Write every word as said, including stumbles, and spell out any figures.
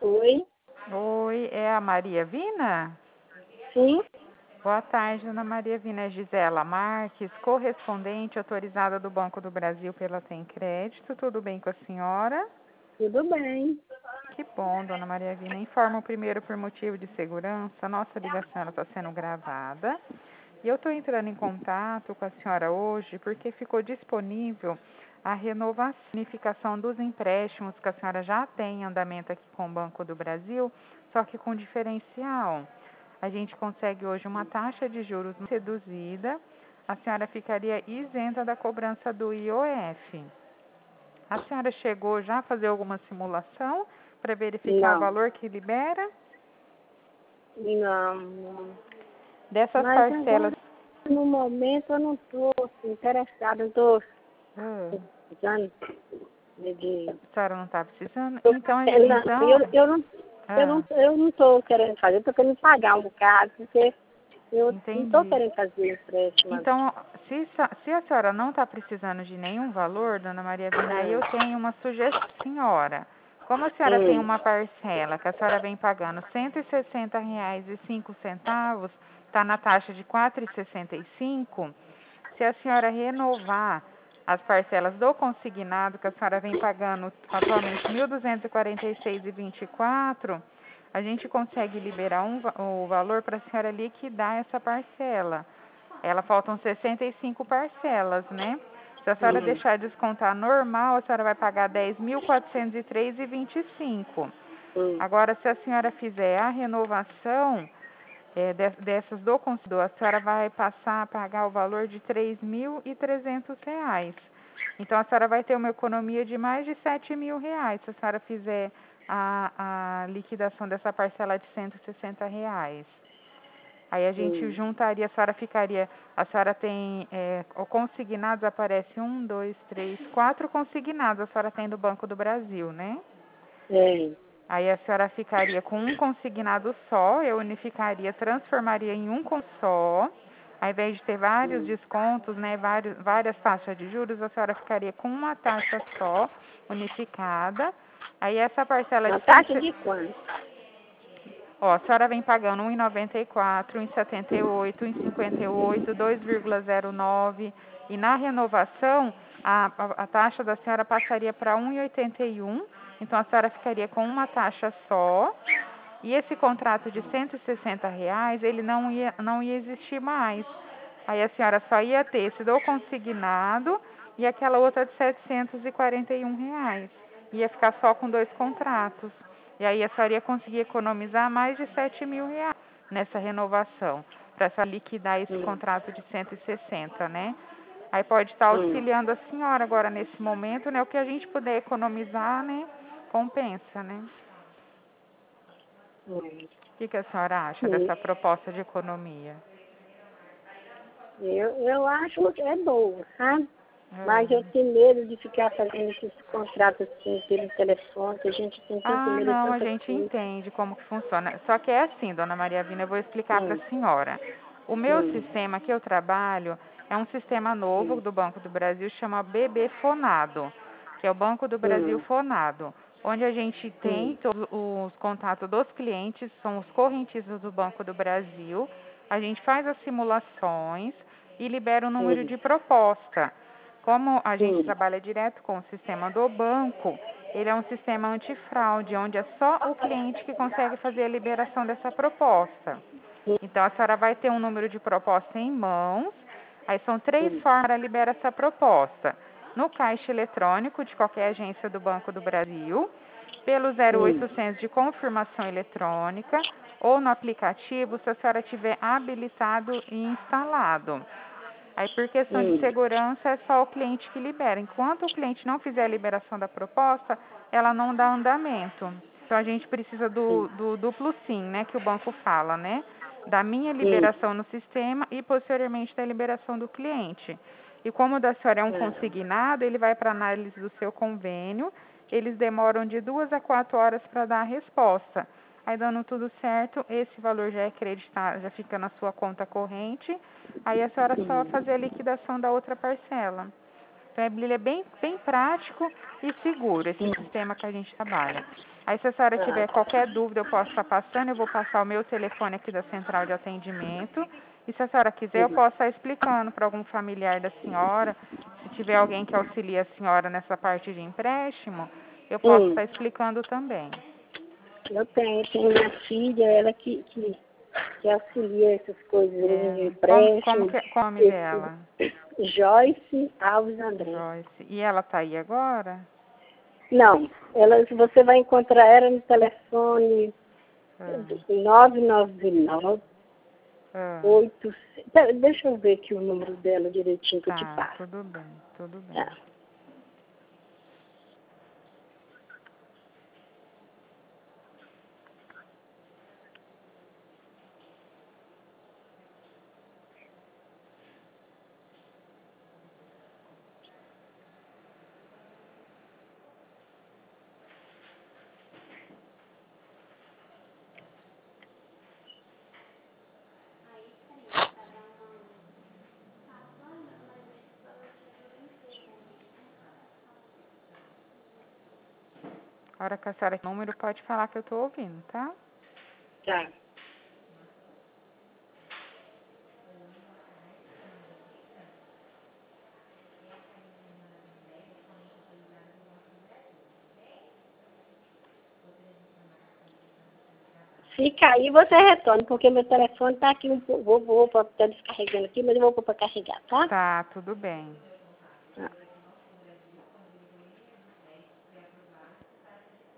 Oi, Oi, é a Maria Vina? sim, Boa tarde, Ana Maria Vina. É Gisela Marques, correspondente autorizada do Banco do Brasil pela Tem Crédito. Tudo bem com a senhora? tudo bem. Que bom, dona Maria Vina. Informo primeiro por motivo de segurança, nossa ligação está sendo gravada. E eu estou entrando em contato com a senhora hoje porque ficou disponível a renovação, unificação dos empréstimos que a senhora já tem em andamento aqui com o Banco do Brasil, só que com diferencial. A gente consegue hoje uma taxa de juros reduzida, a senhora ficaria isenta da cobrança do I O F. A senhora chegou já a fazer alguma simulação para verificar o Não, valor que libera? não, não. Dessas Mas parcelas. agora, no momento, eu não estou interessada, eu estou Ah, precisando de... de- a senhora não está precisando? tô- Então, é, não, eu, então, eu não eu não ah, eu não estou querendo fazer, eu estou querendo pagar um bocado, porque eu não estou entendi. querendo fazer empréstimo. Então, se, se a senhora não está precisando de nenhum valor, dona Maria Vina, aí eu tenho uma sugestão para a senhora. Como a senhora tem Hum, uma parcela que a senhora vem pagando cento e sessenta reais e cinco centavos, está na taxa de quatro reais e sessenta e cinco centavos, se a senhora renovar as parcelas do consignado, que a senhora vem pagando atualmente mil duzentos e quarenta e seis reais e vinte e quatro centavos, a gente consegue liberar um, o valor para a senhora liquidar essa parcela. Ela faltam sessenta e cinco parcelas, né? Se a senhora hum, deixar descontar normal, a senhora vai pagar dez mil quatrocentos e três reais e vinte e cinco centavos. hum, Agora, se a senhora fizer a renovação é, dessas do consumidor, a senhora vai passar a pagar o valor de três mil e trezentos reais. Então, a senhora vai ter uma economia de mais de sete mil reais se a senhora fizer a, a liquidação dessa parcela de cento e sessenta reais. Aí a gente hum. juntaria, a senhora ficaria, a senhora tem, é, o consignados aparece um, dois, três, quatro consignados a senhora tem do Banco do Brasil, né? É, Aí a senhora ficaria com um consignado só, eu unificaria, transformaria em um con só, ao invés de ter vários hum. descontos, né, vários, várias taxas de juros, a senhora ficaria com uma taxa só, unificada. Aí essa parcela Uma de cento taxa de quanto? Ó, a senhora vem pagando um real e noventa e quatro centavos, um real e setenta e oito centavos, um real e cinquenta e oito centavos, dois vírgula zero nove centavos. E na renovação, a, a, a taxa da senhora passaria para um real e oitenta e um centavos. Então, a senhora ficaria com uma taxa só. E esse contrato de cento e sessenta reais, ele não ia, não ia existir mais. Aí a senhora só ia ter esse do consignado e aquela outra de setecentos e quarenta e um reais. Ia ficar só com dois contratos. E aí a senhora ia conseguir economizar mais de sete mil reais nessa renovação, para essa liquidar esse Hum, contrato de cento e sessenta, né? Aí pode estar hum, auxiliando a senhora agora nesse momento, né? O que a gente puder economizar, né? Compensa, né? hum. O que, que a senhora acha E dessa proposta de economia? Eu, eu acho que é boa, sabe? Mas eu Ah. tenho medo de ficar fazendo esses contratos assim pelo telefone, que a gente tem tanto Ah, medo de não, a tanta gente coisa. entende como que funciona. Só que é assim, dona Maria Vina, eu vou explicar para Hum, a senhora. O meu hum, sistema que eu trabalho é um sistema novo hum, do Banco do Brasil, chama B B Fonado, que é o Banco do Brasil hum, Fonado, onde a gente tem hum, todos os contatos dos clientes, são os correntistas do Banco do Brasil, a gente faz as simulações e libera o número hum, de proposta. Como a gente hum, trabalha direto com o sistema do banco, ele é um sistema antifraude, onde é só o cliente que consegue fazer a liberação dessa proposta. Então, a senhora vai ter um número de proposta em mãos, aí são três hum, formas para liberar essa proposta. No caixa eletrônico de qualquer agência do Banco do Brasil, pelo zero hum, oitocentos de confirmação eletrônica, ou no aplicativo, se a senhora tiver habilitado e instalado. Aí, por questão de hum, segurança, é só o cliente que libera. Enquanto o cliente não fizer a liberação da proposta, ela não dá andamento. Então, a gente precisa do, hum, do duplo sim, né, que o banco fala, né? Da minha hum, liberação no sistema e, posteriormente, da liberação do cliente. E como o da senhora é um hum, consignado, ele vai para análise do seu convênio. Eles demoram de duas a quatro horas para dar a resposta. Aí, dando tudo certo, esse valor já é acreditado, já fica na sua conta corrente. Aí a senhora só hum. fazer a liquidação da outra parcela. Então, ele é bem, bem prático e seguro, esse Hum. sistema que a gente trabalha. Aí, se a senhora tiver qualquer dúvida, eu posso estar passando, eu vou passar o meu telefone aqui da central de atendimento. E se a senhora quiser, eu Uhum. posso estar explicando para algum familiar da senhora, se tiver alguém que auxilie a senhora nessa parte de empréstimo, eu posso Hum. estar explicando também. Eu tenho, tenho minha filha, ela que, que, que auxilia essas coisas de É, como, como empréstimo. que qual é o nome Esse, dela? Joyce Alves André. Joyce. E ela tá aí agora? Não, ela, você vai encontrar ela no telefone Ah, nove nove nove, ah, oito. Pera, deixa eu ver aqui o número dela direitinho que eu te tá, passo. tudo bem, tudo bem. Tá. A hora que a senhora tem o número, pode falar que eu tô ouvindo, tá? Tá. Se cair, você retorna, porque meu telefone tá aqui, um pouco- vou, vou, tá descarregando aqui, mas eu vou pôr para carregar, tá? Tá, tudo bem. Tá.